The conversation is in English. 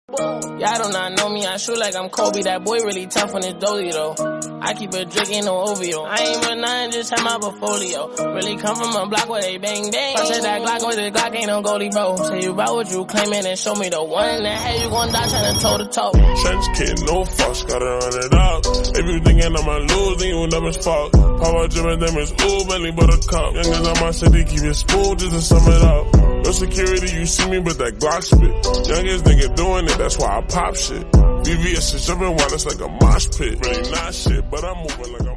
Y'all do not know me, I shoot like I'm Kobe. That boy really tough on his dolly though. I keep a drink, ain't no OVO. I ain't with nothing, just have my portfolio. Really come from a block where they bang bang. I said that Glock with the Glock ain't no goalie, bro. Say you about what you claiming and show me the one in the head you gon' die trying to toe to toe. Trench kid, no fuss, gotta run it up. If you thinking I'ma lose, then you know it's fuck. Power gym and them is ooh, Bentley Buttercup. Youngers on my city, keep it smooth just to sum it up. No security, you see me, but that Glock spit. Youngest nigga doing it, that's why I pop shit. VVS is jumping while it's like a mosh pit. Really not shit, but I'm moving like a